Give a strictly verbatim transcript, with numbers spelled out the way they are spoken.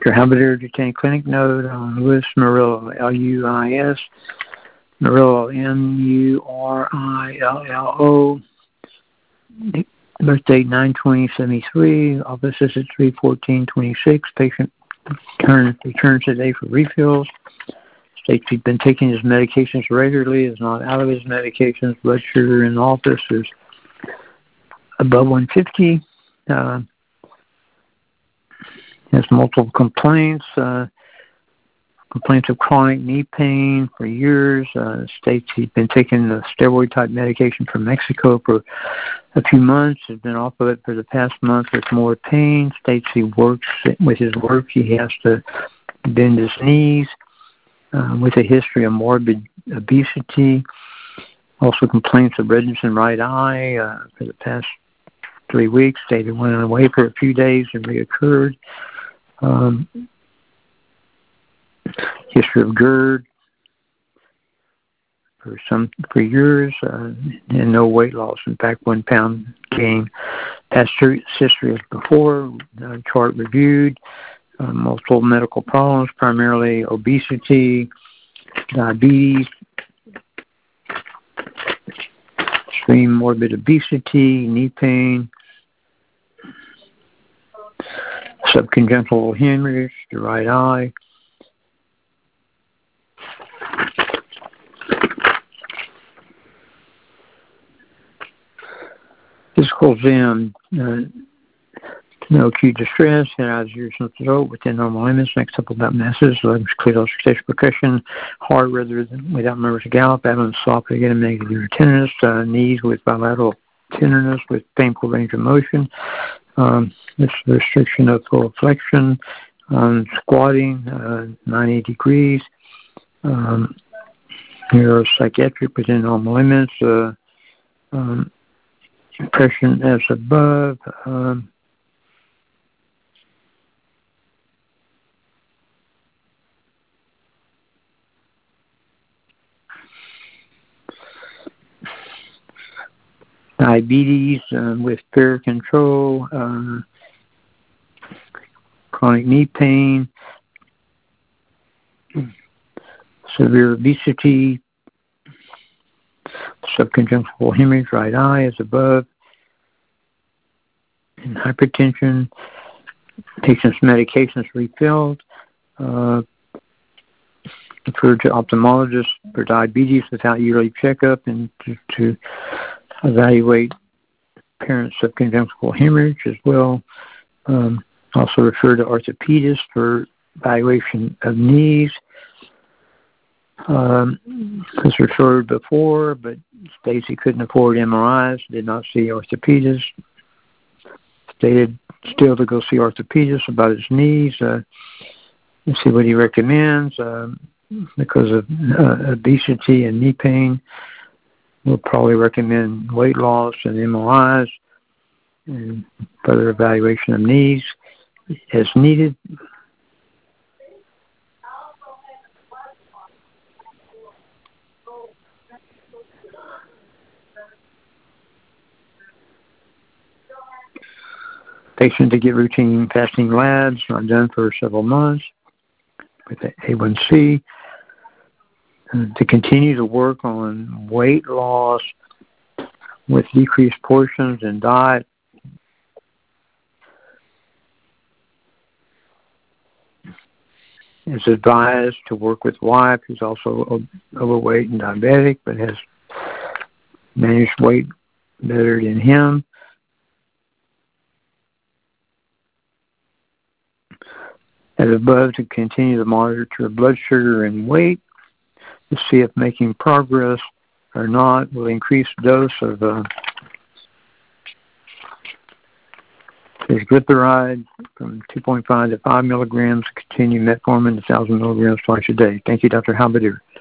Doctor Halberdier detained clinic note on Luis Murillo, L U I S, Murillo, M U R I L L O, birth date nine twenty seventy-three, office is at three fourteen twenty-six, patient return, returns today for refills, states he's been taking his medications regularly, is not out of his medications, blood sugar in office is above one fifty, uh, has multiple complaints, uh, complaints of chronic knee pain for years, uh, states he's been taking the steroid-type medication from Mexico for a few months, has been off of it for the past month with more pain, states he works, with his work he has to bend his knees, uh, with a history of morbid obesity, also complaints of redness in right eye uh, for the past three weeks, stated went away for a few days and reoccurred. Um, history of GERD for some for years, uh, and no weight loss. In fact, one pound gain. Past history as before. Uh, chart reviewed. Uh, multiple medical problems, primarily obesity, diabetes, extreme morbid obesity, knee pain, subconjunctival hemorrhage, the right eye. Physical exam, uh, no acute distress, head eyes, ears, nose, throat within normal limits, next up about masses, legs clear, auscultation, percussion, heart rather than without members of gallop, abdomen soft, again, negative tenderness, uh, knees with bilateral tenderness with painful range of motion, um, this restriction of full flexion, um, squatting, uh, ninety degrees, um, neuropsychiatric within normal limits, uh, um, impression as above, um, diabetes uh, with fair control, uh, chronic knee pain, severe obesity, subconjunctival hemorrhage, right eye as above, and hypertension, patient's medications refilled, uh, referred to ophthalmologist for diabetes without yearly checkup and to, to evaluate parent subconjunctival hemorrhage as well. Um, also referred to orthopedist for evaluation of knees. Um, was referred before, but states he couldn't afford M R Is, did not see orthopedist. Stated still to go see orthopedist about his knees. Uh, and see what he recommends. Um, because of uh, obesity and knee pain, we'll probably recommend weight loss and M R Is and further evaluation of knees as needed. Patient to get routine fasting labs, not done for several months with A one C. Uh, to continue to work on weight loss with decreased portions and diet. Is advised to work with wife who's also overweight and diabetic, but has managed weight better than him. As above, to continue to monitor blood sugar and weight to see if making progress or not. Will increase dose of uh, his glyceride from two point five to five milligrams. Continue metformin to one thousand milligrams twice a day. Thank you, Doctor Halberdier.